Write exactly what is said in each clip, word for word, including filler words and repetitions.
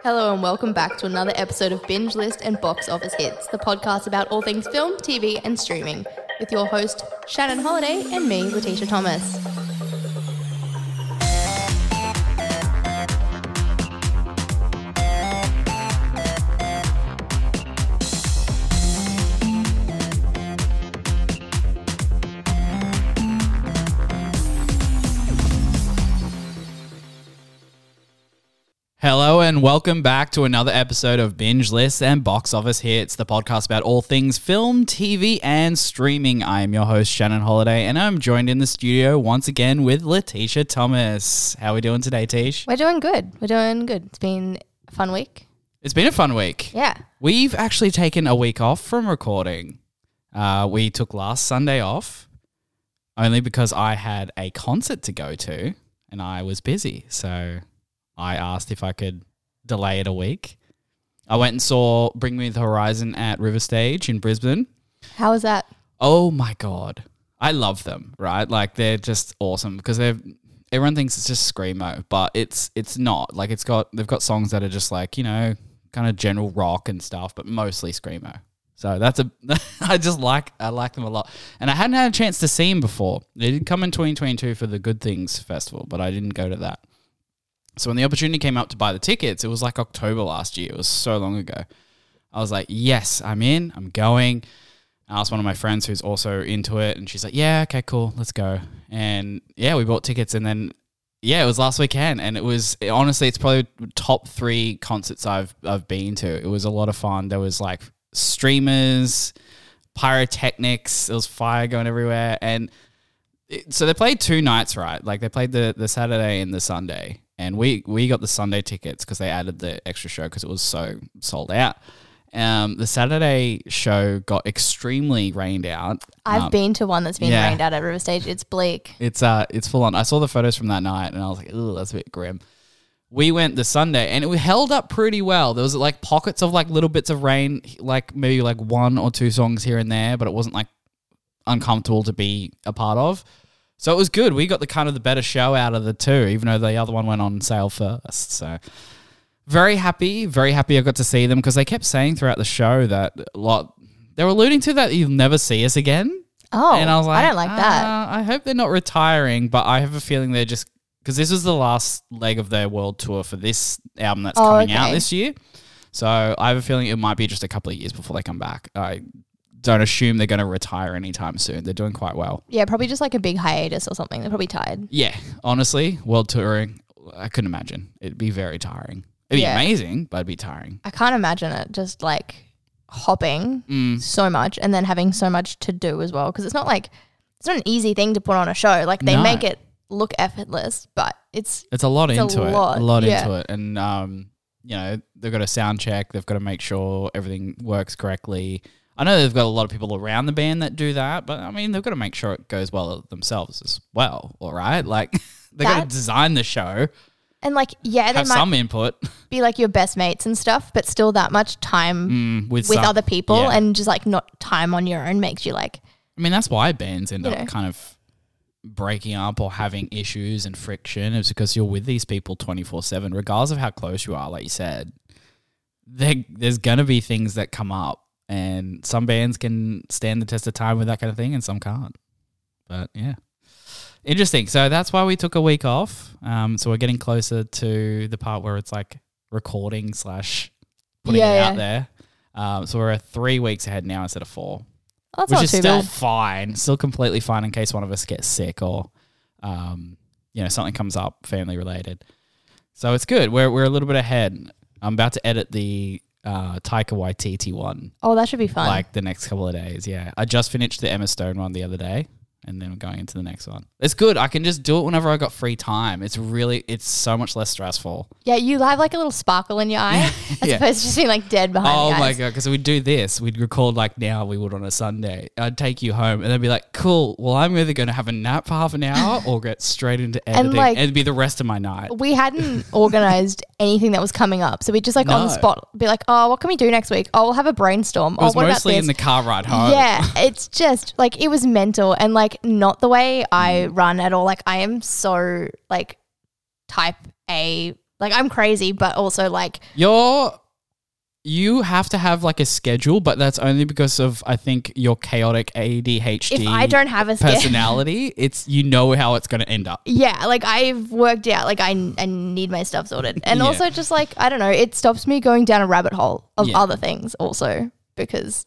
Hello and welcome back to another episode of Binge List and Box Office Hits, the podcast about all things film, T V and streaming, with your host Shannon Holiday and me, Letitia Thomas. Hello and welcome back to another episode of Binge Lists and Box Office Hits, the podcast about all things film, T V and streaming. I am your host Shannon Holiday and I'm joined in the studio once again with Letitia Thomas. How are we doing today, Tish? We're doing good. We're doing good. It's been a fun week. It's been a fun week. Yeah. We've actually taken a week off from recording. Uh, we took last Sunday off only because I had a concert to go to and I was busy, so I asked if I could delay it a week. I went and saw Bring Me the Horizon at River Stage in Brisbane. How was that? Oh my God. I love them, right? Like they're just awesome because they've everyone thinks it's just screamo, but it's it's not. Like it's got they've got songs that are just like, you know, kind of general rock and stuff, but mostly screamo. So that's a I just like I like them a lot. And I hadn't had a chance to see them before. They did come in twenty twenty-two for the Good Things Festival, but I didn't go to that. So when the opportunity came up to buy the tickets, it was like October last year. It was so long ago. I was like, yes, I'm in. I'm going. I asked one of my friends who's also into it, and she's like, yeah, okay, cool, let's go. And yeah, we bought tickets, and then yeah, it was last weekend, and it was honestly, it's probably top three concerts I've I've been to. It was a lot of fun. There was like streamers, pyrotechnics. There was fire going everywhere, and it, so they played two nights, right? Like they played the the Saturday and the Sunday. And we, we got the Sunday tickets because they added the extra show because it was so sold out. Um, the Saturday show got extremely rained out. I've um, been to one that's been yeah. rained out at River Stage. It's bleak. It's uh, it's full on. I saw the photos from that night and I was like, ooh, that's a bit grim. We went the Sunday and it held up pretty well. There was like pockets of like little bits of rain, like maybe like one or two songs here and there, but it wasn't like uncomfortable to be a part of. So it was good. We got the kind of the better show out of the two, even though the other one went on sale first. So very happy, very happy I got to see them because they kept saying throughout the show that a lot, they were alluding to that you'll never see us again. Oh, and I was like, I don't like that. Uh, I hope they're not retiring, but I have a feeling they're just, because this was the last leg of their world tour for this album that's oh, coming okay. out this year. So I have a feeling it might be just a couple of years before they come back. I don't assume they're going to retire anytime soon. They're doing quite well. Yeah, probably just like a big hiatus or something. They're probably tired. Yeah, honestly, world touring, I couldn't imagine. It'd be very tiring. It'd be Yeah. amazing, but it'd be tiring. I can't imagine it just like hopping Mm. so much and then having so much to do as well. Because it's not like, it's not an easy thing to put on a show. Like they No. make it look effortless, but it's It's a lot It's into a it. lot, A lot yeah. into it. And, um, you know, they've got a sound check. They've got to make sure everything works correctly. I know they've got a lot of people around the band that do that, but I mean, they've got to make sure it goes well themselves as well, all right? Like, they've got to That's- design the show, and like yeah, they have might some input be like your best mates and stuff, but still that much time mm, with, with some- other people yeah. and just like not time on your own makes you like I mean, that's why bands end You up know. kind of breaking up or having issues and friction. It's because you're with these people twenty-four seven, regardless of how close you are, like you said. There, there's going to be things that come up. And some bands can stand the test of time with that kind of thing and some can't. But yeah. Interesting. So that's why we took a week off. Um, so we're getting closer to the part where it's like recording slash putting Yeah, it out yeah. there. Um, so we're three weeks ahead now instead of four. oh, that's Which not is too still bad. fine, still completely fine in case one of us gets sick or, um, you know, something comes up family related. So it's good. We're we're a little bit ahead. I'm about to edit the uh, Taika Waititi one, Oh, that should be fun. like the next couple of days. Yeah, I just finished the Emma Stone one the other day, and then we're going into the next one. It's good. I can just do it whenever I got free time. It's really, it's so much less stressful. yeah, you have like a little sparkle in your eye as Yeah. opposed to just being like dead behind Oh the my eyes. God, because we'd do this. We'd record like now we would on a Sunday. I'd take you home and they'd be like, cool, well, I'm either going to have a nap for half an hour or get straight into editing. And, like- it'd be the rest of my night. We hadn't organized anything that was coming up. So we just like on the No. spot be like, oh, what can we do next week? Oh, we'll have a brainstorm. It was oh, what mostly about in this? the car ride home. Yeah, it's just like it was mental and like not the way I Mm. run at all. Like I am so like type A Like I'm crazy, but also like You're you have to have like a schedule, but that's only because of I think your chaotic A D H D if I don't have a schedule, personality. It's you know how it's going to end up. yeah, like I've worked out like I, I need my stuff sorted. And Yeah. also just like, I don't know, it stops me going down a rabbit hole of Yeah. other things also because,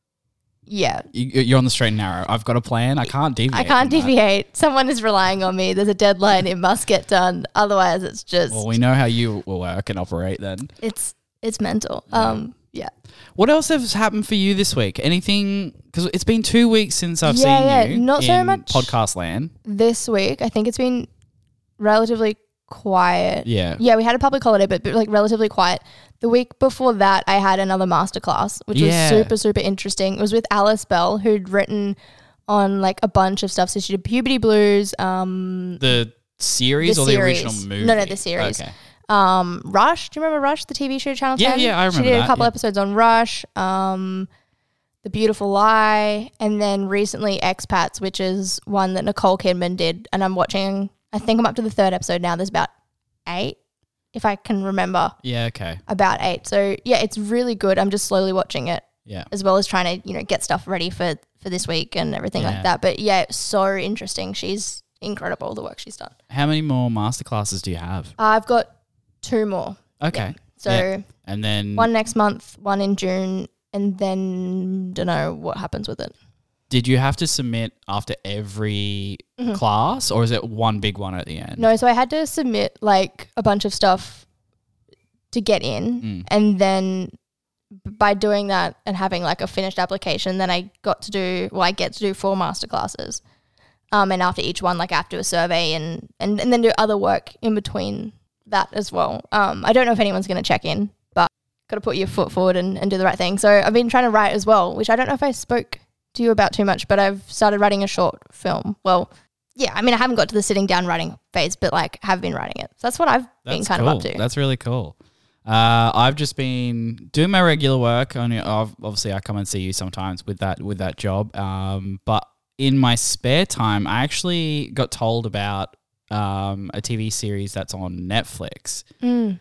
yeah, You, you're on the straight and narrow. I've got a plan. I can't deviate. I can't from that. deviate. Someone is relying on me. There's a deadline. It must get done. Otherwise, it's just, Well, we know how you will work and operate then. it's it's mental. Um, yeah. What else has happened for you this week? Anything? Because it's been two weeks since I've Yeah, yeah, seen you. not so in much- podcast land. This week, I think it's been relatively quiet. Yeah. Yeah, we had a public holiday, but, but like relatively quiet. The week before that, I had another masterclass, which Yeah. was super, super interesting. It was with Alice Bell, who'd written on like a bunch of stuff. So she did Puberty Blues, um, The series The or series. the original movie? No, no, the series. Okay. um, Rush. Do you remember Rush, the T V show Channel Yeah, ten? yeah, I remember She did that, a couple yeah. episodes on Rush, um, The Beautiful Lie, and then recently Expats, which is one that Nicole Kidman did. And I'm watching, I think I'm up to the third episode now. There's about eight, if I can remember, Yeah, okay. about eight. So yeah, it's really good. I'm just slowly watching it Yeah. as well as trying to, you know, get stuff ready for, for this week and everything Yeah. like that. But yeah, it's so interesting. She's incredible, the work she's done. How many more masterclasses do you have? I've got two more. Okay. So Yeah. And then one next month, one in June, and then don't know what happens with it. did you have to submit after every class or is it one big one at the end? Mm-hmm. No, so I had to submit like a bunch of stuff to get in, Mm. and then b- by doing that and having like a finished application, then I got to do, well, I get to do four masterclasses. Um, and after each one, like I have to do a survey and, and, and then do other work in between that as well. Um, I don't know if anyone's going to check in, but got to put your foot forward and, and do the right thing. So I've been trying to write as well, which I don't know if I spoke to you about too much, but I've started writing a short film. Well, yeah, I mean, I haven't got to the sitting down writing phase, but like have been writing it. So that's what I've been That's kind cool. of up to. That's really cool. Uh, I've just been doing my regular work. Only, obviously, I come and see you sometimes with that with that job. Um, but in my spare time, I actually got told about um, a T V series that's on Netflix, Mm.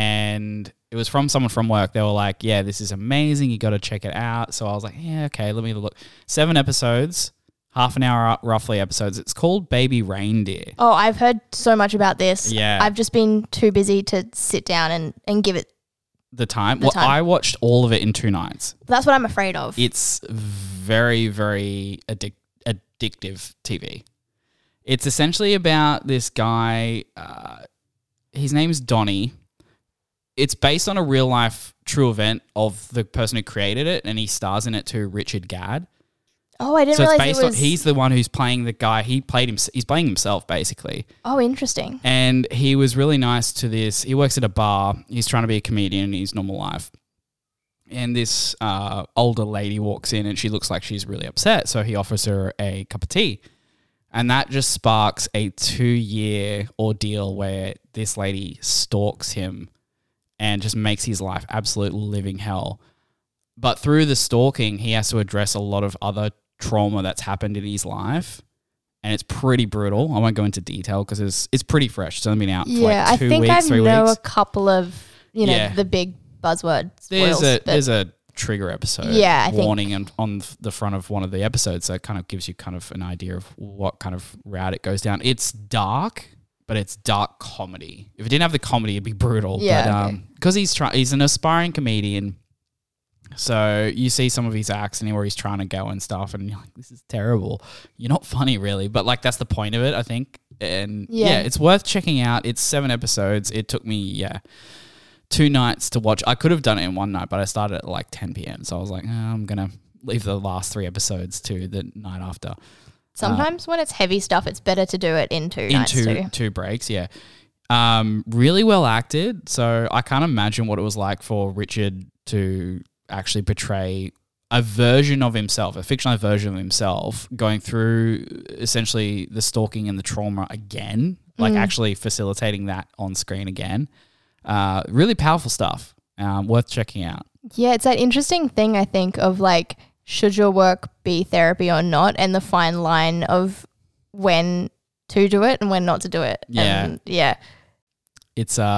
and it was from someone from work. They were like, "Yeah, this is amazing. You got to check it out." So I was like, "Yeah, okay. Let me look." Seven episodes, half an hour roughly episodes. It's called Baby Reindeer. Oh, I've heard so much about this. Yeah. I've just been too busy to sit down and, and give it. The time. The well, time. I watched all of it in two nights. That's what I'm afraid of. It's very, very addic- addictive T V. It's essentially about this guy. Uh, his name's Donnie. It's based on a real life true event of the person who created it, and he stars in it too, Richard Gadd. oh, I didn't So it's realize based it was. on he's the one who's playing the guy. He played him. He's playing himself basically. oh, interesting. And he was really nice to this. He works at a bar. He's trying to be a comedian in his normal life. And this uh, older lady walks in and she looks like she's really upset. So he offers her a cup of tea. And that just sparks a two-year ordeal where this lady stalks him and just makes his life absolute living hell. But through the stalking, he has to address a lot of other trauma that's happened in his life. And it's pretty brutal. I won't go into detail because it's it's pretty fresh. It's only been out for Yeah, like two I think weeks, I three know weeks. a couple of, you know, Yeah. the big buzzword There's spoils. a but there's a trigger episode Yeah, I think- warning on, on the front of one of the episodes, so it kind of gives you kind of an idea of what kind of route it goes down. It's dark, but it's dark comedy. If it didn't have the comedy, it'd be brutal. Yeah, but okay. um, because he's trying, he's an aspiring comedian. So you see some of his acts and where he's trying to go and stuff, and you're like, this is terrible. You're not funny, really, but like that's the point of it, I think. And yeah, Yeah. it's worth checking out. It's seven episodes. It took me yeah two nights to watch. I could have done it in one night, but I started at like ten p.m. So I was like, oh, I'm gonna leave the last three episodes to the night after. Sometimes when it's heavy stuff, it's better to do it in two In nights two too. two breaks, yeah. Um, really well acted. So I can't imagine what it was like for Richard to actually portray a version of himself, a fictionalized version of himself, going through essentially the stalking and the trauma again, like actually facilitating that on screen again. Uh, really powerful stuff. Um, worth checking out. Yeah, it's that interesting thing, I think, of like, should your work be therapy or not, and the fine line of when to do it and when not to do it. Yeah. And yeah. It's uh,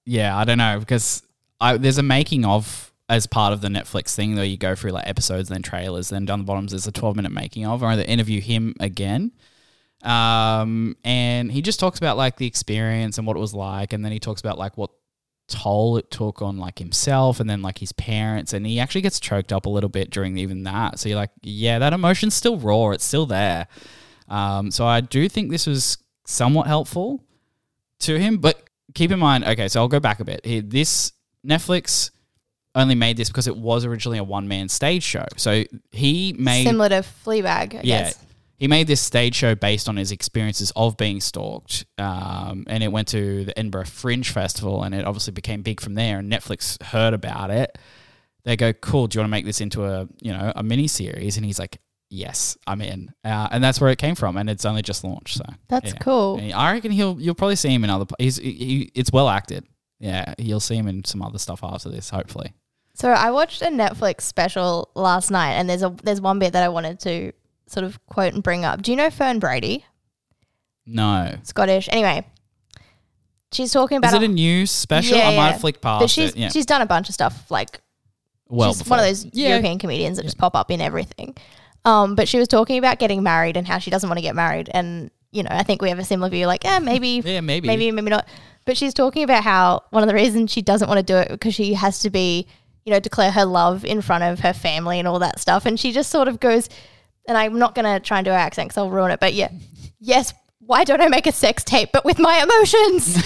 yeah, I don't know because I, there's a making of as part of the Netflix thing where you go through like episodes, then trailers, then down the bottoms there's a twelve minute making of, or they interview him again. Um, and he just talks about like the experience and what it was like, and then he talks about like what toll it took on like himself and then like his parents, and he actually gets choked up a little bit during even that. So you're like, yeah, that emotion's still raw, it's still there. Um, so I do think this was somewhat helpful to him, but keep in mind, okay, so I'll go back a bit. He, this Netflix only made this because it was originally a one-man stage show. So he made... Similar to Fleabag, I yeah, guess. He made this stage show based on his experiences of being stalked, um, and it went to the Edinburgh Fringe Festival, and it obviously became big from there, and Netflix heard about it. They go, cool, do you want to make this into a, you know, a mini-series? And he's like, yes, I'm in. Uh, and that's where it came from, and it's only just launched. So That's yeah. cool. And I reckon he'll you'll probably see him in other... He's, he, it's well acted. Yeah, you'll see him in some other stuff after this, hopefully. So I watched a Netflix special last night, and there's a there's one bit that I wanted to sort of quote and bring up. Do you know Fern Brady? No. Scottish. Anyway, she's talking about... Is it a new special? Yeah, I might yeah. have flicked past But she's, it. Yeah. she's done a bunch of stuff, like well she's before. one of those Yeah. European comedians that just pop up in everything. Um, but she was talking about getting married and how she doesn't want to get married. And, you know, I think we have a similar view, like, eh, maybe, Yeah, maybe. maybe, maybe not. But she's talking about how one of the reasons she doesn't want to do it because she has to be, you know, declare her love in front of her family and all that stuff. And she just sort of goes, and I'm not going to try and do her accent because I'll ruin it, but yeah, yes, why don't I make a sex tape but with my emotions?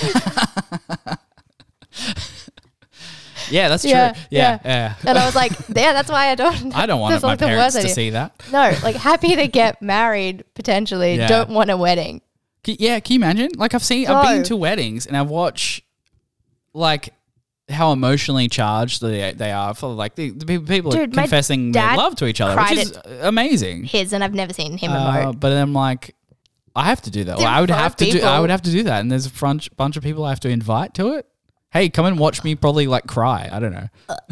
Yeah, that's true. Yeah, Yeah, yeah. yeah. And I was like, yeah, that's why I don't. I don't want that's my like the parents worst to idea. see that. No, like happy to get married potentially, Yeah. don't want a wedding. Can- Yeah, can you imagine? Like I've seen, No. I've been to weddings and I watch like how emotionally charged they, they are for like the, the people, people Dude, are my confessing their dad love to each other, cried which is amazing. His, and I've never seen him Uh, emote. but I'm like, I have to do that. In Or I would front of have to do. I people. would have to do that. And there's a front, bunch of people I have to invite to it. Hey, come and watch me probably like cry. I don't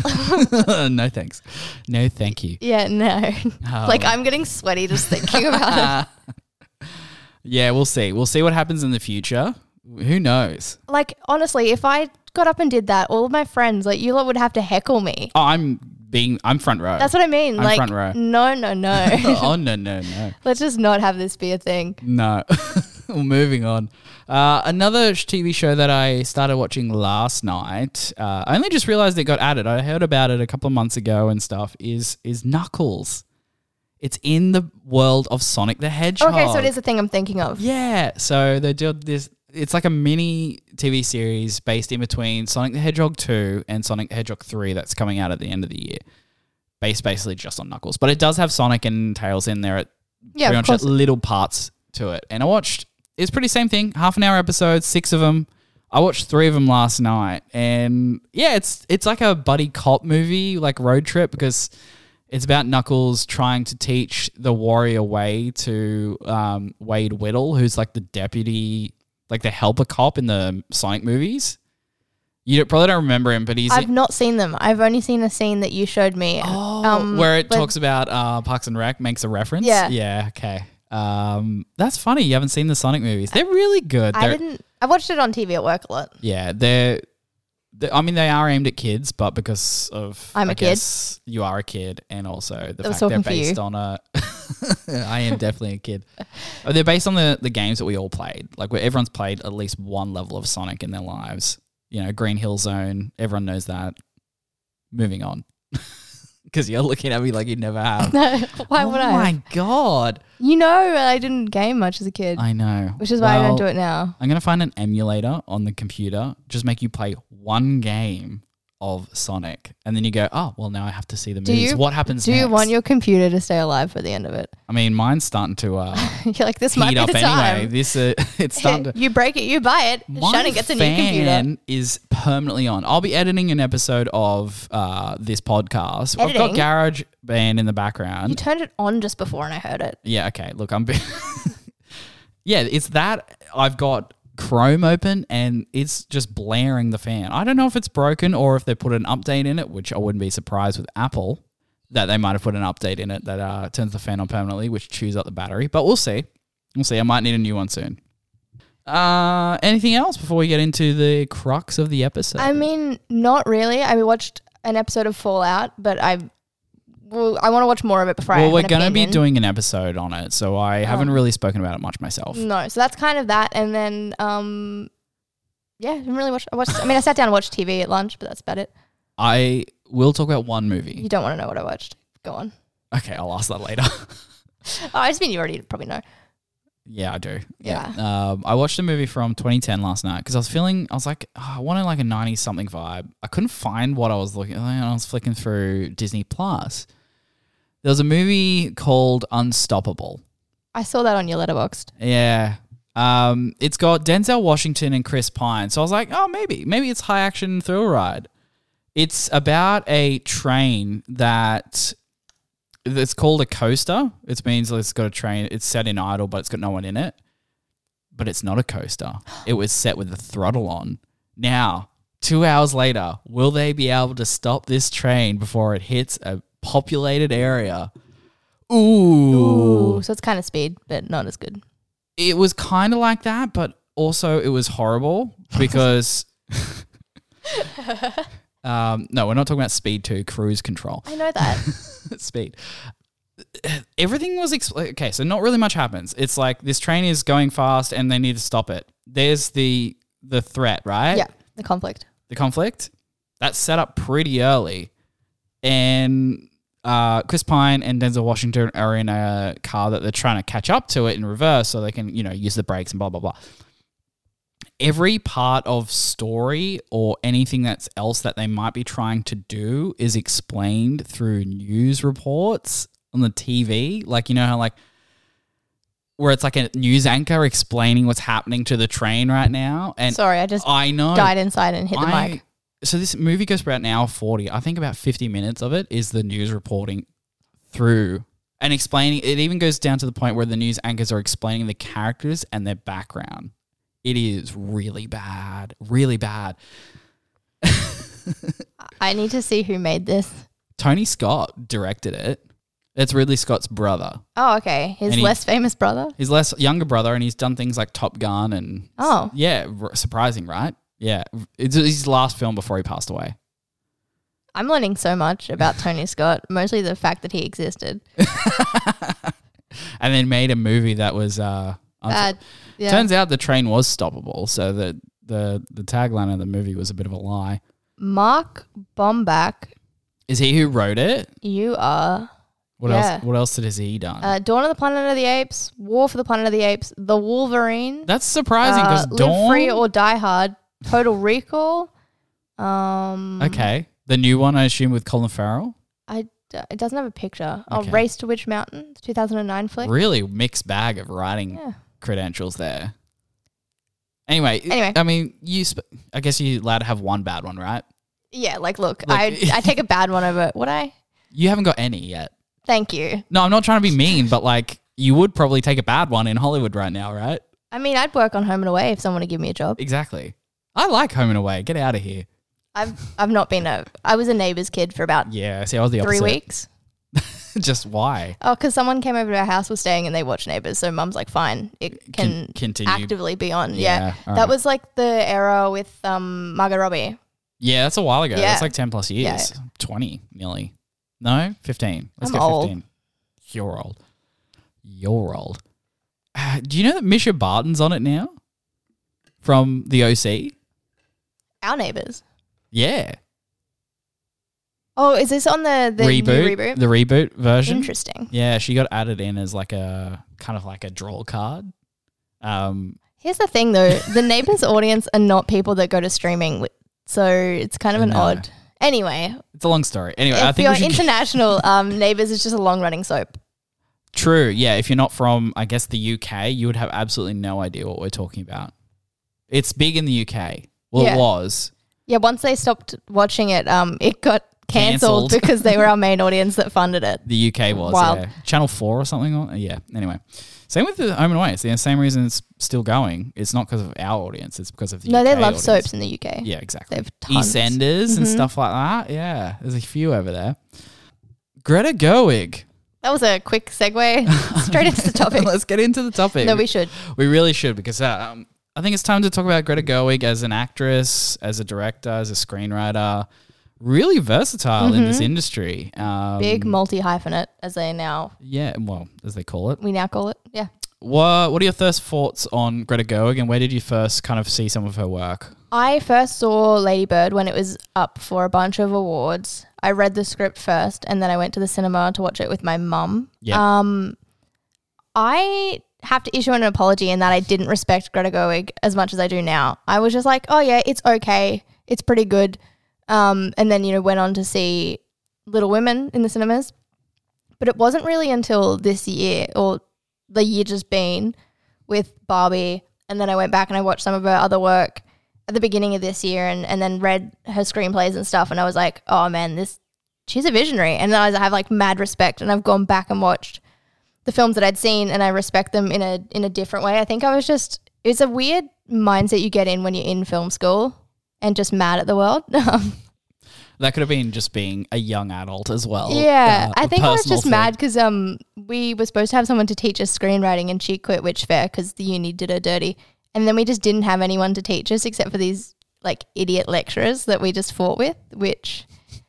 know. No thanks. No thank you. Yeah, no. Oh. Like I'm getting sweaty just thinking about it. Yeah, we'll see. We'll see what happens in the future. Who knows? Like honestly, if I got up and did that, all of my friends, like you lot would have to heckle me. Oh, I'm being. I'm front row. That's what I mean. I'm like front row. no, no, no. Oh no no no Let's just not have this be a thing. no. Well, moving on. Uh, another sh- T V show that I started watching last night. Uh, I only just realized it got added. I heard about it a couple of months ago and stuff. Is is Knuckles? It's in the world of Sonic the Hedgehog. Okay, so it is a thing I'm thinking of. Yeah. So they do this. It's like a mini T V series based in between Sonic the Hedgehog two and Sonic the Hedgehog three that's coming out at the end of the year. Based basically just on Knuckles. But it does have Sonic and Tails in there at Yeah, pretty of much course. at little parts to it. And I watched, it's pretty same thing, half an hour episodes, six of them. I watched three of them last night. And yeah, it's it's like a buddy cop movie, like road trip, because it's about Knuckles trying to teach the warrior way to um, Wade Whittle, who's like the deputy, like the helper cop in the Sonic movies. You don't, probably don't remember him, but he's I've not seen them. I've only seen a scene that you showed me. oh, um, where it but- talks about uh, Parks and Rec, makes a reference. Yeah. Yeah, okay. Um, that's funny. You haven't seen the Sonic movies. They're really good. I They're, didn't. I watched it on T V at work a lot. Yeah, they're, they're. I mean, they are aimed at kids, but because of I'm I a kid. guess you are a kid, and also the I was fact they're talking for you. based on a. I am definitely a kid. Oh, they're based on the the games that we all played. Like where everyone's played at least one level of Sonic in their lives. You know, Green Hill Zone. Everyone knows that. Moving on. Because you're looking at me like you never have. No, why oh would I? my God. You know, I didn't game much as a kid, I know. which is why I Well, don't do it now. I'm going to find an emulator on the computer, just make you play one game of Sonic. And then you go, oh, well, now I have to see the Do movies. you- What happens Do next? you want your computer to stay alive for the end of it? I mean, mine's starting to uh, You're like, this might heat be up the anyway. time. This uh, It's starting to... You break it, you buy it. My Shannon gets a new computer. fan is permanently on. I'll be editing an episode of uh, this podcast. I've Editing? got GarageBand in the You background. turned it on just before and I heard it. Yeah, okay. Look, I'm... yeah, it's that. I've got Chrome open and it's just blaring the fan. I don't know if it's broken or if they put an update in it, which I wouldn't be surprised with Apple that they might have put an update in it that uh, turns the fan on permanently, which chews up the battery. But we'll see. We'll see. I might need a new one soon. Uh, anything else before we get into the crux of the episode? I mean, not really. I watched an episode of Fallout, but I well, I want to watch more of it before I well, have we're an going to be opinion. doing an episode on it, so I haven't Oh. really spoken about it much myself. No, so that's kind of that. And then, um, yeah, I didn't really watch. I watched. I mean, I sat down and watched T V at lunch, but that's about it. I will talk about one movie. You don't want to know what I watched. Go on. Okay, I'll ask that later. Oh, I just mean you already probably know. Yeah, I do. Yeah. Um, I watched a movie from twenty ten last night because I was feeling, I was like, oh, I wanted like a nineties something vibe. I couldn't find what I was looking at. I was flicking through Disney Plus. There was a movie called Unstoppable. I saw that on your Letterboxd. Yeah. Um, it's got Denzel Washington and Chris Pine. So I was like, oh, maybe. Maybe it's high action thrill ride. It's about a train that it's called a coaster. It means it's got a train. It's set in idle, but it's got no one in it. But it's not a coaster. It was set with the throttle on. Now, two hours later, will they be able to stop this train before it hits a populated area? Ooh. Ooh, so it's kind of Speed, but not as good. It was kind of like that, but also it was horrible because... um, no, we're not talking about Speed two, Cruise Control. I know that. Speed. Everything was... Expl- okay, so not really much happens. It's like this train is going fast and they need to stop it. There's the the threat, right? Yeah, the conflict. The conflict. That's set up pretty early. And uh, Chris Pine and Denzel Washington are in a car that they're trying to catch up to it in reverse so they can, you know, use the brakes and blah, blah, blah. Every part of story or anything that's else that they might be trying to do is explained through news reports on the T V. Like, you know how like where it's like a news anchor explaining what's happening to the train right now. And Sorry, I just I know died inside and hit the I- mic. So this movie goes for about an hour forty. I think about fifty minutes of it is the news reporting through and explaining. It even goes down to the point where the news anchors are explaining the characters and their background. It is really bad, really bad. I need to see who made this. Tony Scott directed it. It's Ridley Scott's brother. Oh, okay. His And he- less famous brother. His less younger brother, and he's done things like Top Gun and Oh. yeah, r- surprising, right? Yeah, it's his last film before he passed away. I'm learning so much about Tony Scott, mostly the fact that he existed. And then made a movie that was uh, Bad. Yeah. Turns out the train was stoppable, so the, the the tagline of the movie was a bit of a lie. Mark Bomback, Is he who wrote it? you are What Yeah. else? What else has he done? uh, Dawn of the Planet of the Apes, War for the Planet of the Apes, The Wolverine, That's surprising uh, because Live Dawn. Free or Die Hard, Total Recall. Um, Okay, the new one I assume with Colin Farrell. I it doesn't have a picture. Oh, Okay. Race to Witch Mountain, two thousand nine flick. Really mixed bag of writing Yeah. credentials there. Anyway, Anyway. I mean, you. Sp- I guess you're allowed to have one bad one, right? Yeah, like look, Like- I I take a bad one over. Would I? You haven't got any yet. Thank you. No, I'm not trying to be mean, but like you would probably take a bad one in Hollywood right now, right? I mean, I'd work on Home and Away if someone would give me a job. Exactly. I like Home and Away. Get out of here. I've I've not been a. I was a neighbour's kid for about Yeah, see, I was the three opposite. weeks. Just why? Oh, because someone came over to our house, was staying, and they watched Neighbours. So Mum's like, fine, it can Con- continue. actively be on. Yeah, Yeah, all that right. was like the era with um Margot Robbie. Yeah, that's a while ago. Yeah. That's like ten plus years. Yeah. twenty nearly. No, fifteen. Let's I'm go old. fifteen. You're old. You're old. Uh, do you know that Misha Barton's on it now? From the O C? Our Neighbours. Yeah. Oh, is this on the the reboot. new reboot? The reboot version. Interesting. Yeah, she got added in as like a kind of like a draw card. Um, Here's the thing, though: the Neighbours audience are not people that go to streaming, wi- so it's kind of I an know. odd. Anyway, it's a long story. Anyway, if I think you're we should international, um, Neighbours is just a long running soap. True. Yeah. If you're not from, I guess, the U K, you would have absolutely no idea what we're talking about. It's big in the U K. Well, Yeah. it was. Yeah, once they stopped watching it, um, it got cancelled Cancelled. because they were our main audience that funded it. The U K was. Wild. Yeah. Channel four or something. Or, yeah. Anyway. Same with the Home and Away. It's the same reason it's still going. It's not because of our audience. It's because of the No, U K they love audience. soaps in the U K. Yeah, exactly. They have tons. EastEnders and Mhm. stuff like that. Yeah. There's a few over there. Greta Gerwig. That was a quick segue straight into the topic. Let's get into the topic. No, we should. We really should because uh, um, I think it's time to talk about Greta Gerwig as an actress, as a director, as a screenwriter. Really versatile in this industry. Um, Big multi-hyphenate, as they now, Yeah, well, as they call it. we now call it. Yeah. What What are your first thoughts on Greta Gerwig, and where did you first kind of see some of her work? I first saw Lady Bird when it was up for a bunch of awards. I read the script first, and then I went to the cinema to watch it with my mum. Yeah. Um, I have to issue an apology in that I didn't respect Greta Gerwig as much as I do now. I was just like, oh yeah, it's okay. It's pretty good. Um, and then, you know, went on to see Little Women in the cinemas. But it wasn't really until this year, or the year just been, with Barbie. And then I went back and I watched some of her other work at the beginning of this year, and, and then read her screenplays and stuff. And I was like, oh man, this, she's a visionary. And then I have like mad respect, and I've gone back and watched the films that I'd seen, and I respect them in a in a different way. I think I was just, it's a weird mindset you get in when you're in film school and just mad at the world. That could have been just being a young adult as well. Yeah, Uh, I a think I was personal just thing. mad because um we were supposed to have someone to teach us screenwriting, and she quit Witch Fair because the uni did her dirty, and then we just didn't have anyone to teach us except for these like idiot lecturers that we just fought with. Which,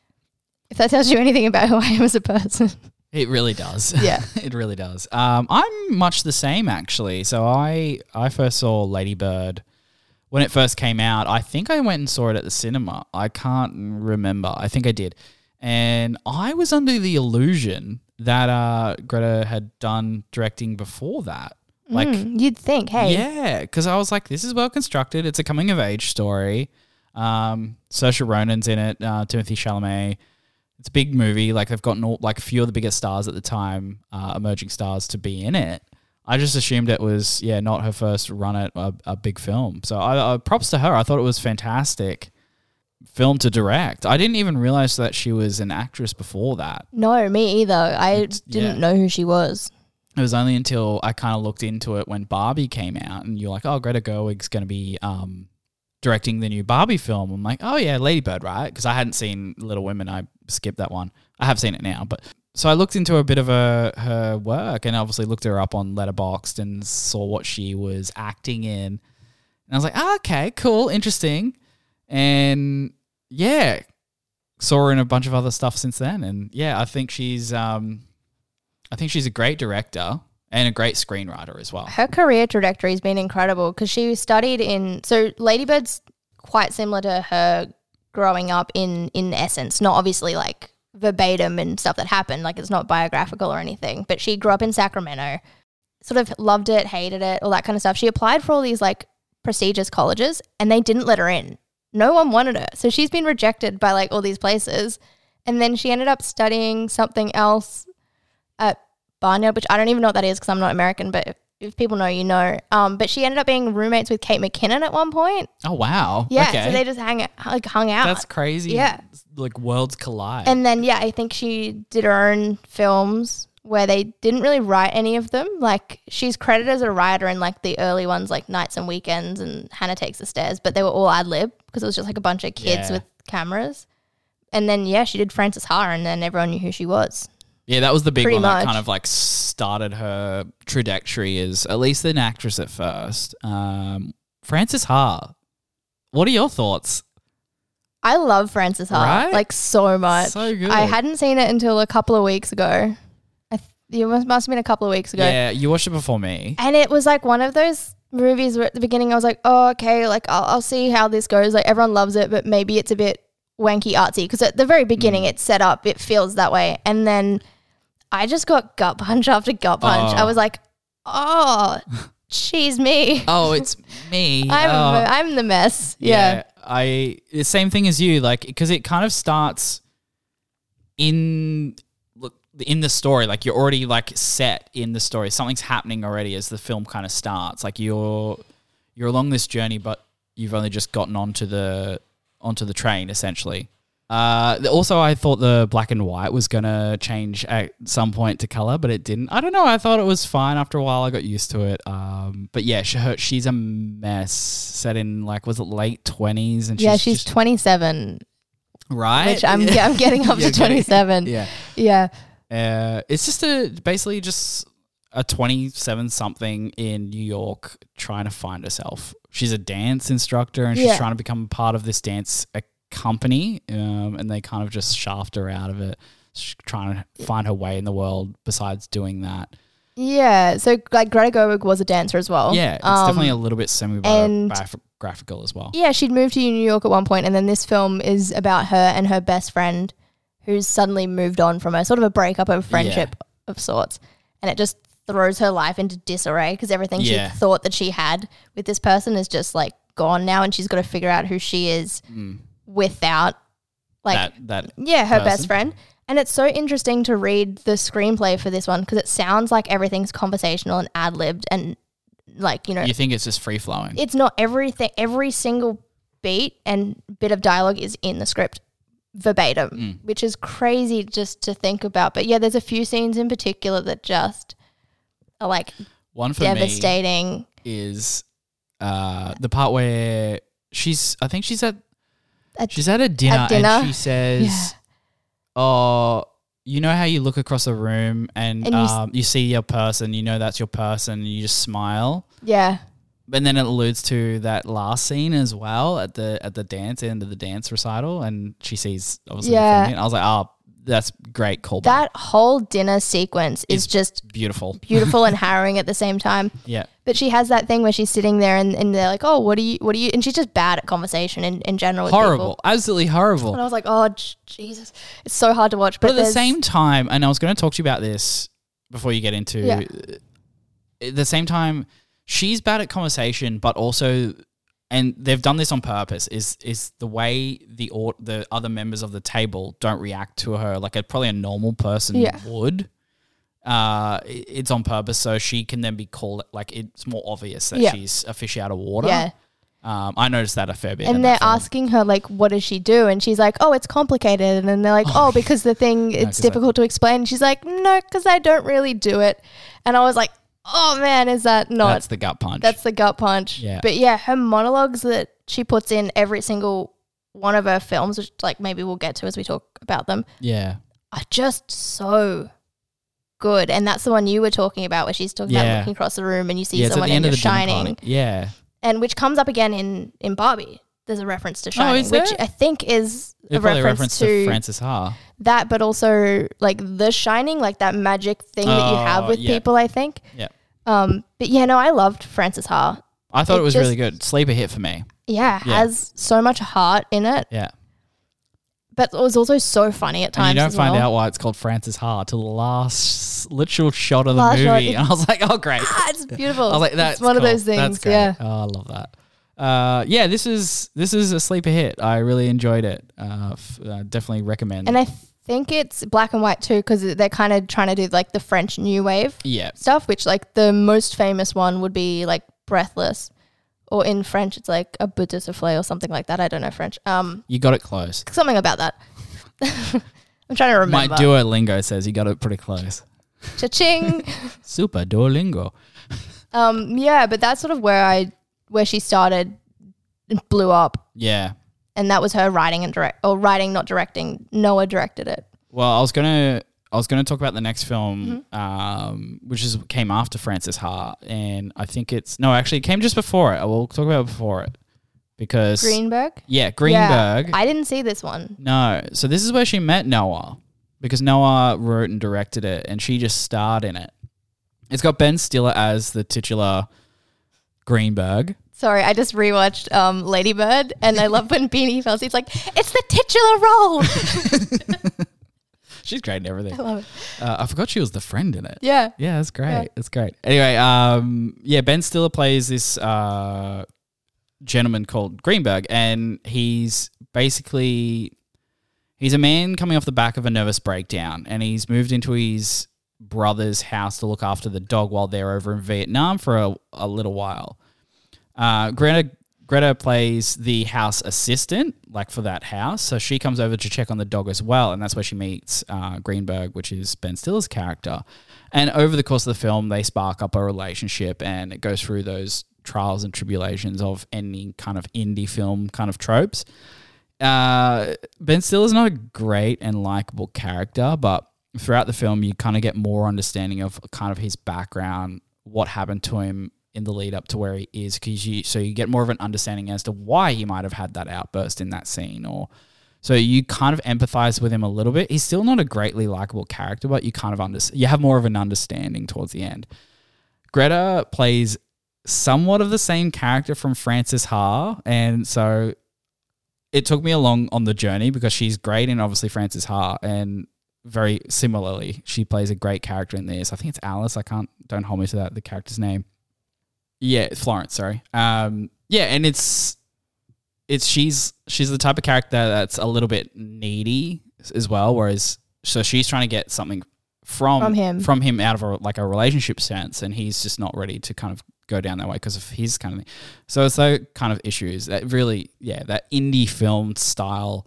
if that tells you anything about who I am as a person, It really does. Yeah. It really does. Um, I'm much the same, actually. So I, I first saw Lady Bird when it first came out. I think I went and saw it at the cinema. I can't remember. I think I did. And I was under the illusion that uh, Greta had done directing before that. Like, Mm, you'd think, hey, yeah, because I was like, this is well constructed. It's a coming of age story. Um, Saoirse Ronan's in it. Uh, Timothy Chalamet. It's a big movie. Like, they've gotten all, like a few of the biggest stars at the time, uh, emerging stars, to be in it. I just assumed it was, yeah, not her first run at a, a big film. So I, I props to her. I thought it was fantastic film to direct. I didn't even realize that she was an actress before that. no, me either. I It's- didn't yeah. know who she was. It was only until I kind of looked into it when Barbie came out, and you're like, oh, Greta Gerwig's going to be um, directing the new Barbie film. I'm like, oh yeah, Lady Bird, right? Because I hadn't seen Little Women. I skipped that one. I have seen it now, but so I looked into a bit of her, her work, and obviously looked her up on Letterboxd and saw what she was acting in. And I was like, oh, okay, cool, interesting. And yeah, saw her in a bunch of other stuff since then. And yeah, I think she's um, I think she's a great director and a great screenwriter as well. Her career trajectory has been incredible because she studied in, so Lady Bird's quite similar to her growing up in, in essence, not obviously like verbatim and stuff that happened, like it's not biographical or anything, but she grew up in Sacramento, sort of loved it, hated it, all that kind of stuff. She applied for all these like prestigious colleges and they didn't let her in. No one wanted her. So she's been rejected by like all these places. And then she ended up studying something else at Barnard, which I don't even know what that is because I'm not American, but if, if people know, you know. Um, but she ended up being roommates with Kate McKinnon at one point. Oh, wow. Yeah, Okay. so they just hang like hung out. That's crazy. Yeah. Like worlds collide. And then, yeah, I think she did her own films where they didn't really write any of them. Like, she's credited as a writer in, like, the early ones, like Nights and Weekends and Hannah Takes the Stairs, but they were all ad-lib because it was just, like, a bunch of kids Yeah. with cameras. And then, yeah, she did Frances Ha, and then everyone knew who she was. Yeah, that was the big Pretty one that much. kind of like started her trajectory as at least an actress at first. Um, Frances Ha, what are your thoughts? I love Frances Ha, Right? like, so much. So good. I hadn't seen it until a couple of weeks ago. I th- it must must have been a couple of weeks ago. Yeah, you watched it before me. And it was like one of those movies where at the beginning I was like, oh, okay, like I'll, I'll see how this goes. Like everyone loves it, but maybe it's a bit wanky artsy because at the very beginning Mm. it's set up, it feels that way. And then I just got gut punch after gut punch. Oh. I was like, oh, she's me. Oh, it's me. I'm, Oh. I'm the mess. Yeah. I the same thing as you, like because it kind of starts in look in the story, like you're already like set in the story. Something's happening already as the film kind of starts. Like you're you're along this journey, but you've only just gotten onto the onto the train essentially. Uh, also, I thought the black and white was gonna change at some point to color, but it didn't. I don't know. I thought it was fine after a while. I got used to it. Um, but yeah, she, her, she's a mess. Set in like was it late twenties? And she's Yeah, she's just, twenty-seven, right. which I'm, yeah, I'm getting up You're to twenty-seven. Yeah, Yeah. uh, it's just a basically just a twenty-seven something in New York trying to find herself. She's a dance instructor and she's Yeah. trying to become part of this dance uh, company, um, and they kind of just shaft her out of it. She's trying to find her way in the world besides doing that. Yeah. So like Greta Gerwig was a dancer as well. Yeah, it's Um, definitely a little bit semi-biographical as well. Yeah, she'd moved to New York at one point, and then this film is about her and her best friend who's suddenly moved on from her, sort of a breakup of friendship of sorts. And it just throws her life into disarray because everything Yeah. she thought that she had with this person is just like gone now, and she's got to figure out who she is Mm. without like That that yeah, her person. best friend. And it's so interesting to read the screenplay for this one because it sounds like everything's conversational and ad-libbed and like, you know, you think it's just free flowing. it's not everything. Every single beat and bit of dialogue is in the script verbatim, Mm. which is crazy just to think about. But yeah, there's a few scenes in particular that just are like One for me devastating. is uh, the part where she's, I think she's at, At- she's at a dinner, at dinner. and she says, "Oh, you know how you look across a room and, And you s- um, you see your person, you know that's your person, and you just smile." Yeah, And then it alludes to that last scene as well at the at the dance end of the dance recital, and she sees obviously Yeah. the thing. I was like, "Oh, that's great callback. that whole dinner sequence is Is just beautiful." beautiful and harrowing at the same time. Yeah, But she has that thing where she's sitting there and, and they're like, "Oh, what do you, what do you?" And she's just bad at conversation in, in general. With horrible, people. absolutely horrible. And I was like, "Oh, j- Jesus, it's so hard to watch." But, But at the there's- same time, and I was going to talk to you about this before you get into Yeah. at the same time, she's bad at conversation, but also, and they've done this on purpose, is is the way the or, the other members of the table don't react to her like a, probably a normal person Yeah. would. Uh, it- it's on purpose so she can then be called, like it's more obvious that Yeah. she's a fish out of water. yeah. Um, I noticed that a fair bit. in And that they're film. asking her like, "What does she do?" And she's like, "Oh, it's complicated." And then they're like, "Oh, because the thing it's 'cause I- difficult to explain." And she's like, "No, because I don't really do it." And I was like, "Oh man, is that not?" That's the gut punch. That's the gut punch. Yeah. But yeah, her monologues that she puts in every single one of her films, which like maybe we'll get to as we talk about them, yeah. are just so good. And that's the one you were talking about where she's talking Yeah. about looking across the room and you see Yeah, it's at someone the and end you're of the dinner shining. party. Yeah. And which comes up again in, in Barbie. There's a reference to Shining, Oh, is which there? I think is a It's probably reference, a reference to, to Frances Ha. that, but also like The Shining, like that magic thing that you have Oh, with yeah. people, I think. Yeah. Um, but yeah, no, I loved Frances Ha. I thought It it, was just- really good. Sleeper hit for me. Yeah, Yeah. has so much heart in it, Yeah. but it was also so funny at times. And you don't as find well. out why it's called Frances Ha till the last literal shot of the Last shot, movie. it- And I was like, oh, great. Ah, it's beautiful. I was like, that's it's one cool. of those That's things. great. Yeah. Oh, I love that. Uh, yeah, this is this is a sleeper hit. I really enjoyed it. Uh, f- uh, definitely recommend. And I think it's black and white too because they're kind of trying to do like the French New Wave yeah. stuff, which like the most famous one would be like Breathless, or in French it's like a bout de souffle or something like that. I don't know French. Um, You got it close. something about that. I'm trying to My remember. Duolingo says you got it pretty close. Cha-ching. Super Duolingo. um, yeah, but that's sort of where I where she started and blew up. Yeah. And that was her writing and direct, or writing, not directing. Noah directed it. Well, I was gonna I was gonna talk about the next film, Mm-hmm. um, which is came after Frances Ha, and I think it's no, actually, it came just before it. I will talk about it before it because Greenberg. yeah, Greenberg. Yeah, I didn't see this one. No, so this is where she met Noah because Noah wrote and directed it, and she just starred in it. It's got Ben Stiller as the titular Greenberg. Sorry, I just rewatched um, Lady Bird, and I love when Beanie Feldstein it's like, it's the titular role. She's great in everything. I love it. Uh, I forgot she was the friend in it. Yeah. Yeah, that's great. Yeah. That's great. Anyway, um, yeah, Ben Stiller plays this uh, gentleman called Greenberg, and he's basically he's a man coming off the back of a nervous breakdown, and he's moved into his brother's house to look after the dog while they're over in Vietnam for a, a little while. Uh, Greta Greta plays the house assistant, like for that house. So she comes over to check on the dog as well, and that's where she meets uh, Greenberg, which is Ben Stiller's character. And over the course of the film, they spark up a relationship, and it goes through those trials and tribulations of any kind of indie film kind of tropes. Uh, Ben Stiller's not a great and likable character, but throughout the film, you kind of get more understanding of kind of his background, what happened to him in the lead up to where he is, because you so you get more of an understanding as to why he might have had that outburst in that scene, or so you kind of empathize with him a little bit. He's still not a greatly likable character, but you kind of under, you have more of an understanding towards the end. Greta plays somewhat of the same character from Frances Ha, and so it took me along on the journey because she's great in obviously Frances Ha, and very similarly, she plays a great character in this. I think it's Alice. I can't, don't hold me to that, the character's name. Yeah, Florence, sorry. Um, yeah, and it's it's she's she's the type of character that's a little bit needy as well, whereas so she's trying to get something from From him. from him out of a, like a relationship sense, and he's just not ready to kind of go down that way because of his kind of thing. So it's those kind of issues that really, yeah, that indie film style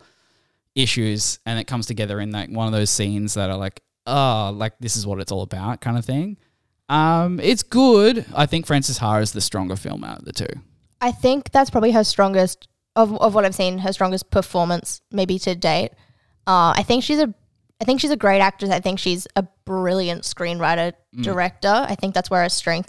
issues, and it comes together in like one of those scenes that are like, oh, like this is what it's all about kind of thing. Um, it's good. I think Frances Ha is the stronger film out of the two. I think that's probably her strongest of of what I've seen. Her strongest performance, maybe to date. Uh, I think she's a, I think she's a great actress. I think she's a brilliant screenwriter, Mm. director. I think that's where her strength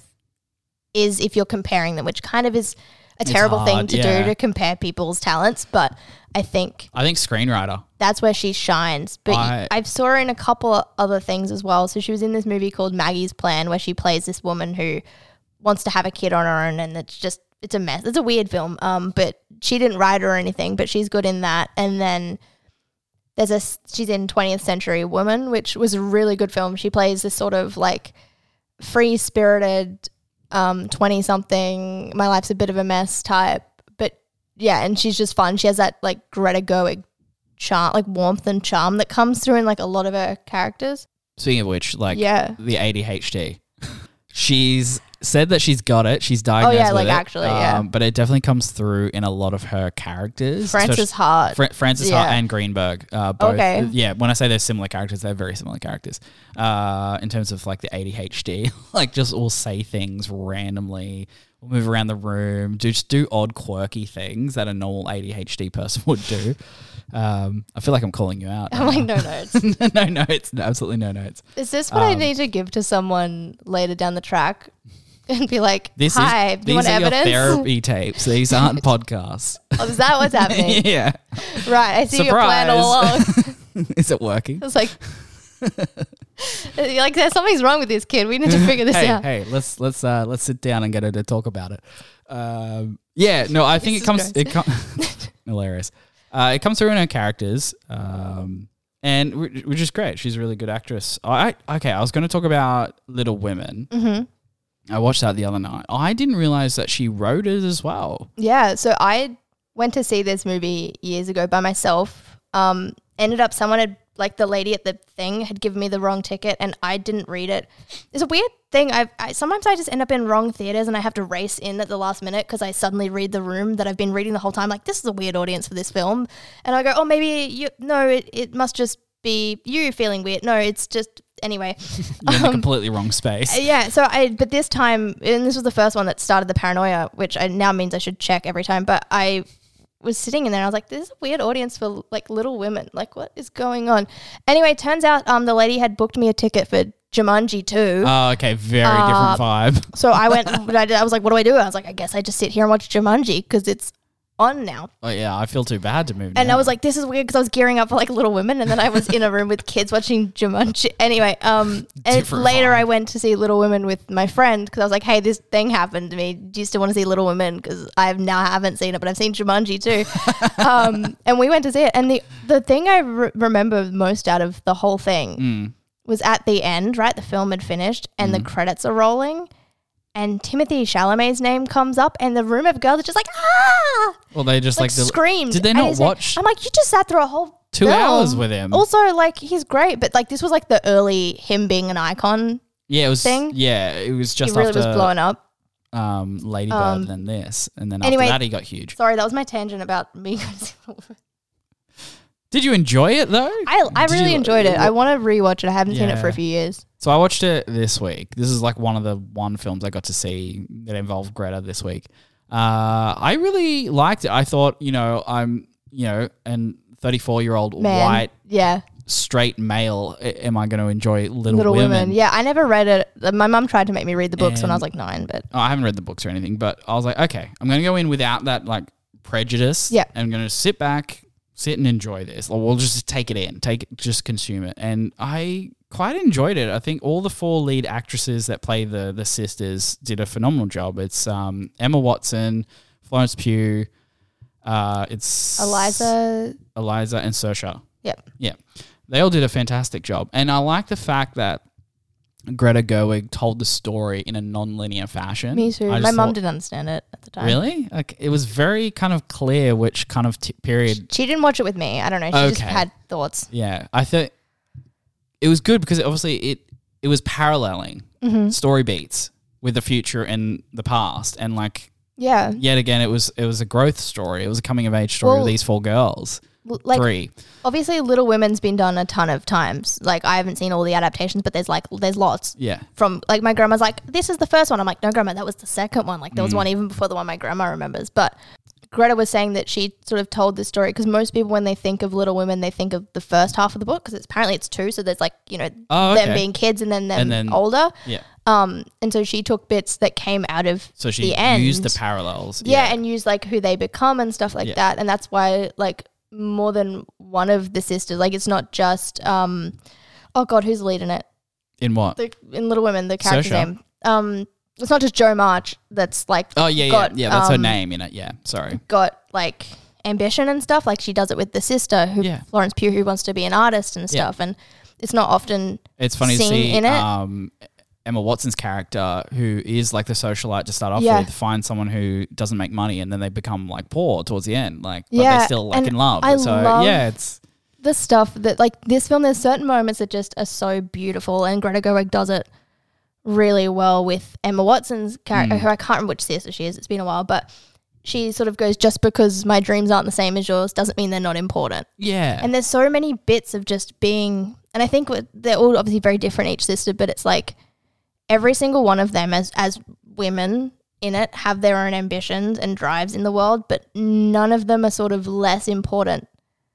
is. If you're comparing them, which kind of is a It's terrible thing hard, to yeah. do to compare people's talents, but I think I think screenwriter. that's where she shines. But I- I, saw her in a couple of other things as well. So she was in this movie called Maggie's Plan, where she plays this woman who wants to have a kid on her own, and it's just it's a mess. It's a weird film. Um, but she didn't write it or anything, but she's good in that. And then there's a she's in twentieth Century Woman, which was a really good film. She plays this sort of like free spirited um twenty something, my life's a bit of a mess type. But yeah, and she's just fun. She has that like Greta Gerwig charm, like warmth and charm that comes through in like a lot of her characters. Speaking of which, like Yeah. the A D H D, she's said that she's got it. She's diagnosed Oh, yeah, with like it. actually, yeah. Um, but it definitely comes through in a lot of her characters. Frances Hart. Fra- Frances Hart Yeah. and Greenberg. Uh, both. Okay. Yeah, when I say they're similar characters, they're very similar characters. Uh, in terms of like the A D H D, like just all say things randomly, we'll move around the room, do just do odd quirky things that a normal A D H D person would do. Um, I feel like I'm calling you out. I'm like, no notes. no notes, absolutely no notes. Is this what I Um, need to give to someone later down the track and be like, This hi, is do you these want are evidence? your therapy tapes. These aren't podcasts. Oh, is that what's happening? yeah. Right, I see your plan all along. Is it working? It's like, you're like, there's something's wrong with this kid. We need to figure this hey, out. hey, let's let's uh, let's sit down and get her to talk about it. Um, yeah, no, I think it comes. Jesus It com- hilarious. Uh, it comes through in her characters, um, and wh- which is great. She's a really good actress. I okay. I was going to talk about Little Women. Mm-hmm. I watched that the other night. I didn't realize that she wrote it as well. Yeah, so I went to see this movie years ago by myself. Um, ended up someone had like the lady at the thing had given me the wrong ticket, and I didn't read it. It's a weird thing. I've, I sometimes I just end up in wrong theaters, and I have to race in at the last minute because I suddenly read the room that I've been reading the whole time. Like, this is a weird audience for this film, and I go, oh, maybe you. No, it it must just be you feeling weird. No, it's just anyway. You're in the Um, completely wrong space. Yeah, so I, but this time, and this was the first one that started the paranoia, which I now means I should check every time, but I was sitting in there and I was like, this is a weird audience for like Little Women. Like, what is going on? Anyway, it turns out um, the lady had booked me a ticket for Jumanji two. Oh, okay. Very Uh, different vibe. So I went, I, did, I was like, what do I do? I was like, I guess I just sit here and watch Jumanji because it's on now. Oh, yeah. I feel too bad to move And now. I was like, this is weird because I was gearing up for like Little Women, and then I was in a room with kids watching Jumanji. Anyway, um, and Different later vibe. I went to see Little Women with my friend because I was like, hey, this thing happened to me. Do you still want to see Little Women? Because I now haven't seen it, but I've seen Jumanji too. um, and we went to see it. And the, the thing I re- remember most out of the whole thing Mm. was at the end, right? The film had finished and the credits are rolling. And Timothy Chalamet's name comes up, and the room of girls are just like, ah! Well, they just like, like, the, screamed. Did they And not he's like- watch I'm like, you just sat through a whole two film. hours with him? Also, like, he's great, but like this was like the early him being an icon. yeah, it was. thing? Yeah, it was just he really after was blowing up. um, Lady Bird Um, than this, and then anyway- after that he got huge. Sorry, that was my tangent about me. going to see Little Women. Did you enjoy it though? I I Did really you- enjoyed it. I want to rewatch it. I haven't seen it for a Yeah. few years. So I watched it this week. This is like one of the one films I got to see that involved Greta this week. Uh, I really liked it. I thought, you know, I'm, you know, an thirty-four year old Man, white yeah, straight male a- am I going to enjoy Little, Little Women. Women. Yeah, I never read it. My mum tried to make me read the books when I was And- like nine, but Oh, I haven't read the books or anything, but I was like, okay, I'm going to go in without that like prejudice. Yeah. And I'm going to sit back, sit and enjoy this. Or we'll just take it in, take it, just consume it. And I quite enjoyed it. I think all the four lead actresses that play the the sisters did a phenomenal job. It's um, Emma Watson, Florence Pugh, uh, it's Eliza. Eliza and Saoirse. Yep. Yeah. They all did a fantastic job. And I like the fact that Greta Gerwig told the story in a non-linear fashion. Me too. I My just mum thought- didn't understand it at the time. Really? Like it was very kind of clear which kind of t- period. She didn't watch it with me. I don't know. She just Okay. had thoughts. Yeah, I thought it was good because obviously it it was paralleling Mm-hmm. story beats with the future and the past, and like Yeah. yet again, it was it was a growth story. It was a coming of age story Well, of these four girls. L- Like, Three. obviously, Little Women's been done a ton of times. Like, I haven't seen all the adaptations, but there's like, there's lots. Yeah. From, like, my grandma's like, this is the first one. I'm like, no, grandma, that was the second one. Like, there was Mm. one even before the one my grandma remembers. But Greta was saying that she sort of told this story because most people, when they think of Little Women, they think of the first half of the book because it's apparently it's two. So there's like, you know, Oh, them okay. being kids and then them And then- older. Yeah. Um, and so she took bits that came out of So she the end. used the parallels. yeah, and used like who they become and stuff like Yeah. that. And that's why like more than one of the sisters, like it's not just um oh god, who's the lead in it? In what? The, in Little Women, the character's Saoirse? name. Um it's not just Joe March that's like Oh yeah, got, yeah, yeah. That's her um, name in it. Yeah. Sorry. got like ambition and stuff. Like she does it with the sister who Yeah. Florence Pugh who wants to be an artist and Yeah. stuff. And it's not often It's funny to seen see in it. um, Emma Watson's character, who is like the socialite to start off Yeah. with, find someone who doesn't make money, and then they become like poor towards the end. Like, but Yeah, they still like and in love. I so love- yeah, it's the stuff that like this film, there's certain moments that just are so beautiful, and Greta Gerwig does it really well with Emma Watson's character, Mm. who I can't remember which sister she is. It's been a while, but she sort of goes, just because my dreams aren't the same as yours doesn't mean they're not important. yeah, And there's so many bits of just being, and I think what- they're all obviously very different, each sister, but it's like every single one of them as as women in it have their own ambitions and drives in the world, but none of them are sort of less important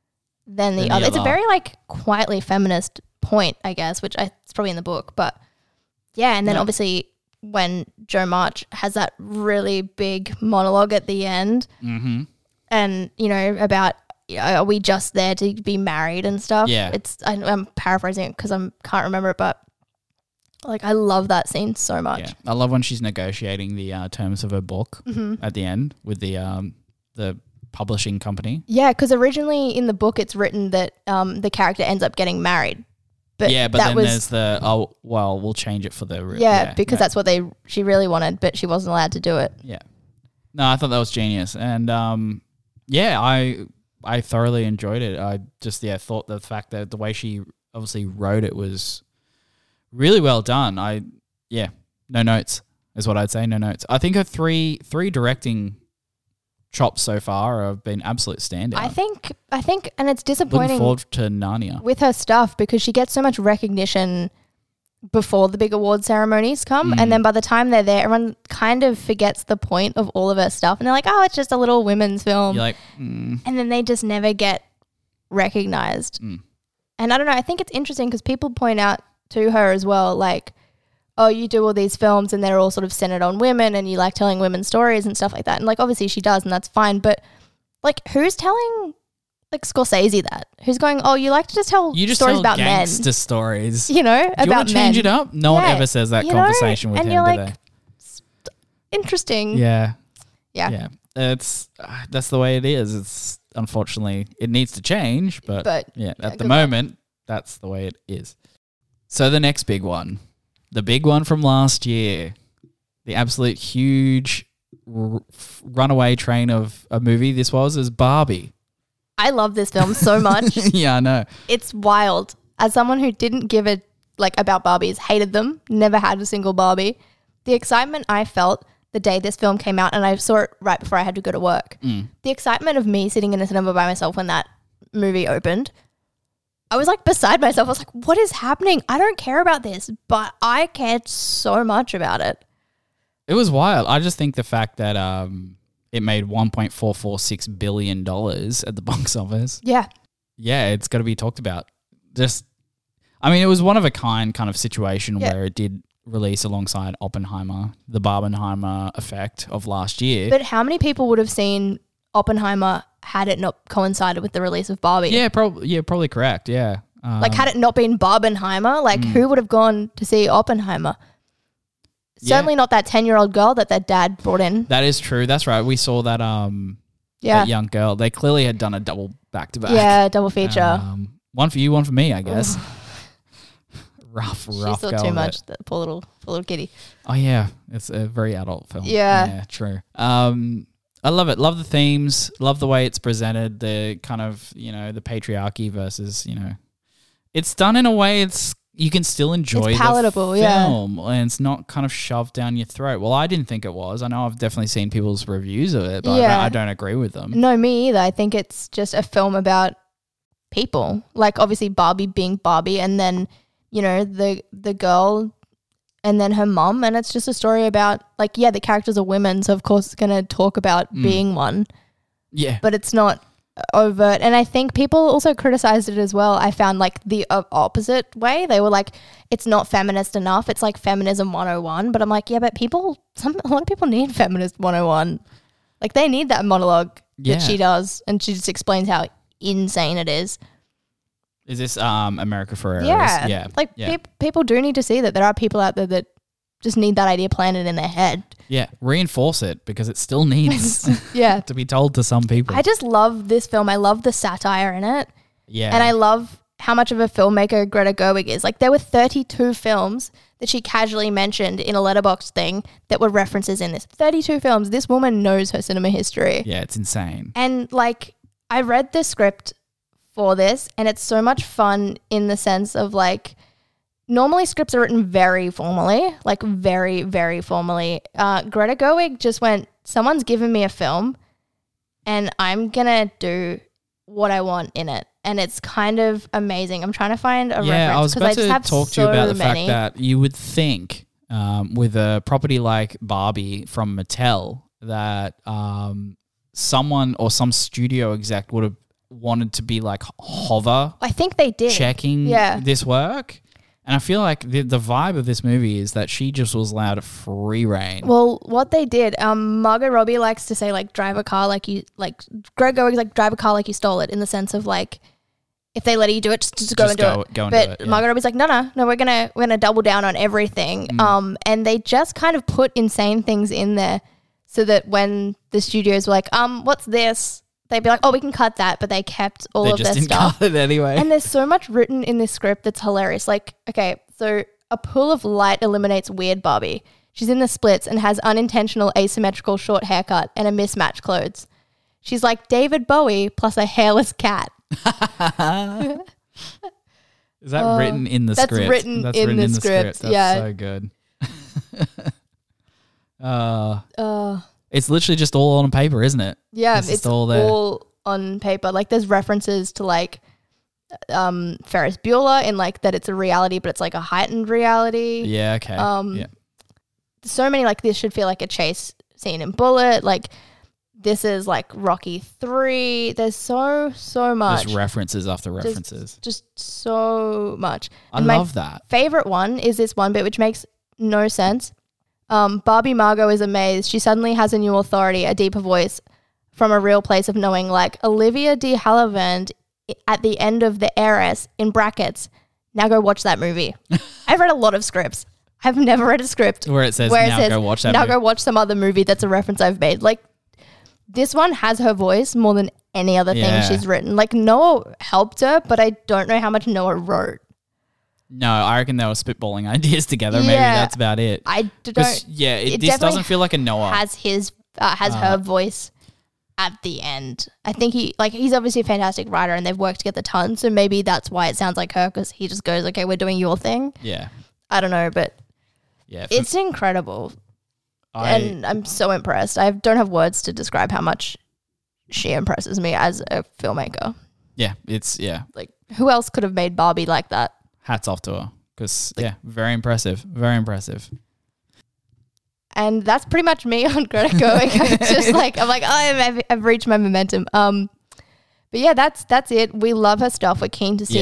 than the Than the other. It's a other. very like quietly feminist point, I guess, which I, it's probably in the book, but yeah. And then Yeah. obviously when Joe March has that really big monologue at the end, mm-hmm. and you know about you know, are we just there to be married and stuff. Yeah. It's I, I'm paraphrasing it because I can't remember it, but like I love that scene so much. yeah. I love when she's negotiating the uh, terms of her book Mm-hmm. at the end with the um, the publishing company. Yeah, because originally in the book it's written that um, the character ends up getting married, but yeah, but that then was there's the oh well, we'll change it for the re- yeah, because no. that's what they she really wanted, but she wasn't allowed to do it. Yeah. No, I thought that was genius. And um yeah, I I thoroughly enjoyed it. I just yeah, thought the fact that the way she obviously wrote it was really well done. I yeah, no notes is what I'd say, no notes. I think her three three directing chops so far have been absolute standout. I think I think, and it's Looking disappointing forward to Narnia. with her stuff because she gets so much recognition before the big award ceremonies come, Mm. and then by the time they're there, everyone kind of forgets the point of all of her stuff, and they're like, "Oh, it's just a little women's film," You're like, mm, and then they just never get recognized. Mm. And I don't know. I think it's interesting because people point out to her as well, like, "Oh, you do all these films, and they're all sort of centered on women, and you like telling women's stories and stuff like that." And like, obviously, she does, and that's fine. But like, who's telling like Scorsese that? Who's going, "Oh, you like to just tell you just stories tell about men?" gangster stories. You know, Do you about want to change men. it up? No one Yeah, ever says that you know, conversation with and him, you're do like, they? Interesting. Yeah. Yeah. Yeah. It's uh, that's the way it is. It's unfortunately it needs to change, but, But, yeah, yeah, at the good luck. moment that's the way it is. So the next big one, the big one from last year, the absolute huge r- runaway train of a movie this was is Barbie. I love this film so much. Yeah, I know. It's wild. As someone who didn't give a like about Barbies, hated them, never had a single Barbie, the excitement I felt the day this film came out, and I saw it right before I had to go to work. Mm. The excitement of me sitting in a cinema by myself when that movie opened, I was like beside myself. I was like, what is happening? I don't care about this, but I cared so much about it. It was wild. I just think the fact that um it made one point four four six billion dollars at the box office. Yeah. Yeah, it's got to be talked about. just, I mean, it was one of a kind kind of situation Yeah. where it did release alongside Oppenheimer, the Barbenheimer effect of last year. But how many people would have seen Oppenheimer had it not coincided with the release of Barbie? yeah, probably. Yeah, probably correct. Yeah, um, Like, had it not been Barbenheimer, like, Mm. who would have gone to see Oppenheimer? Yeah. Certainly not that ten-year-old girl that their dad brought in. that is true. That's right. We saw that. Um, Yeah. that young girl. They clearly had done a double back to back. Yeah, double feature. Um, one for you, one for me, I guess. rough, She rough. saw go too of much, it. that poor little, poor little kitty. Oh yeah, it's a very adult film. Yeah. yeah, true. Um, I love it. Love the themes. Love the way it's presented. The kind of you know the patriarchy versus you know, it's done in a way it's you can still enjoy It's palatable, the yeah. film, and it's not kind of shoved down your throat. Well, I didn't think it was. I know I've definitely seen people's reviews of it, but I, Yeah. don't, I don't agree with them. No, me either. I think it's just a film about people. Like, obviously Barbie being Barbie, and then, you know, the the girl and then her mum, and it's just a story about, like, yeah, the characters are women, so of course it's going to talk about Mm. being one, Yeah, but it's not overt. And I think people also criticized it as well. I found, like, the uh, opposite way. They were like, it's not feminist enough. It's like feminism one oh one. But I'm like, yeah, but people, some a lot of people need feminist one oh one. Like, they need that monologue Yeah. that she does, and she just explains how insane it is. is this um America Ferrera? Yeah. yeah, Like, yeah. peop people do need to see that there are people out there that just need that idea planted in their head. yeah. Reinforce it because it still needs Yeah. to be told to some people. I just love this film. I love the satire in it. yeah, And I love how much of a filmmaker Greta Gerwig is. Like, there were thirty-two films that she casually mentioned in a letterbox thing that were references in this. thirty-two films. This woman knows her cinema history. yeah, it's insane. And, like, I read the script for this, and it's so much fun in the sense of, like, normally scripts are written very formally, like very, very formally. Uh, Greta Gerwig just went, someone's given me a film and I'm going to do what I want in it. And it's kind of amazing. I'm trying to find a Yeah, reference. I was 'cause about just to have talk to you so about the many. fact that you would think um, with a property like Barbie from Mattel that um, someone or some studio exec would have wanted to be like hover I think they did. checking Yeah. this work. And I feel like the the vibe of this movie is that she just was allowed a free reign. Well, what they did, um, Margot Robbie likes to say, like, drive a car like you, like, Greg Gerwig's like, drive a car like you stole it, in the sense of, like, if they let you do it, just, just go Just and do go- it. go and but do it, yeah. Margot Robbie's like, no, no, no, we're gonna we're gonna double down on everything. Mm. Um, and they just kind of put insane things in there, so that when the studios were like, um, what's this? They'd be like, oh, we can cut that, but they kept all they of just their didn't stuff. cut it anyway. And there's so much written in this script that's hilarious. Like, okay, so a pool of light eliminates weird Barbie. She's in the splits and has unintentional asymmetrical short haircut and a mismatched clothes. She's like David Bowie plus a hairless cat. Is that Uh, written in the that's script? written in the script, That's yeah. so good. uh, Uh, it's literally just all on paper, isn't it? yeah, It's it's, just all there. all on paper. Like, there's references to, like, um, Ferris Bueller in, like, that it's a reality, but it's like a heightened reality. Yeah, okay. Um, yeah. So many, like, this should feel like a chase scene in Bullet. Like, this is like Rocky three. There's so, so much. Just references after references. Just so much. I And my love that. favorite one is this one bit, which makes no sense. Um, Barbie Margot is amazed. She suddenly has a new authority, a deeper voice from a real place of knowing, like Olivia de Havilland at the end of The Heiress, in brackets. Now go watch that movie. I've read a lot of scripts. I've never read a script Where it says, where it now says, go watch that now movie. go watch some other movie that's a reference I've made. Like, this one has her voice more than any other Yeah. thing she's written. Like, Noah helped her, but I don't know how much Noah wrote. No, I reckon they were spitballing ideas together. Maybe Yeah. that's about it. I d- 'Cause, don't. yeah, it, it this definitely doesn't feel like a Noah. Has his uh, has Uh, her voice at the end. I think he like he's obviously a fantastic writer, and they've worked together tons. So maybe that's why it sounds like her, because he just goes, "Okay, we're doing your thing." yeah. I don't know, but Yeah. for- it's incredible, I, and I'm so impressed. I don't have words to describe how much she impresses me as a filmmaker. yeah, it's, yeah. Like, who else could have made Barbie like that? Hats off to her. Because, yeah, very impressive. Very impressive. And that's pretty much me on Greta Gerwig. It's just like, I'm like, oh, I've, I've reached my momentum. Um, but yeah, that's that's it. We love her stuff. We're keen to see Yeah.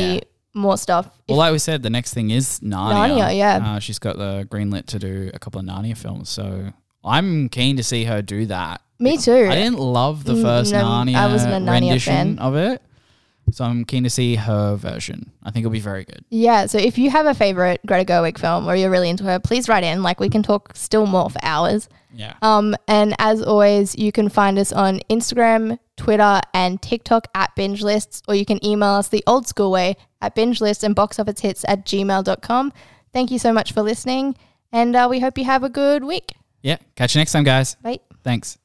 more stuff. Well, like we said, the next thing is Narnia. Narnia, yeah. Uh, she's got the greenlit to do a couple of Narnia films. So I'm keen to see her do that. Me too. I didn't love the first No, Narnia I wasn't a Narnia rendition fan. of it. So I'm keen to see her version. I think it'll be very good. Yeah, so if you have a favorite Greta Gerwig film or you're really into her, please write in. Like, we can talk still more for hours. Yeah. Um, and as always, you can find us on Instagram, Twitter, and TikTok at Binge Lists, or you can email us the old school way at binge lists and boxofficehits at gmail dot com. Thank you so much for listening, and uh, we hope you have a good week. Yeah. Catch you next time, guys. Bye. Thanks.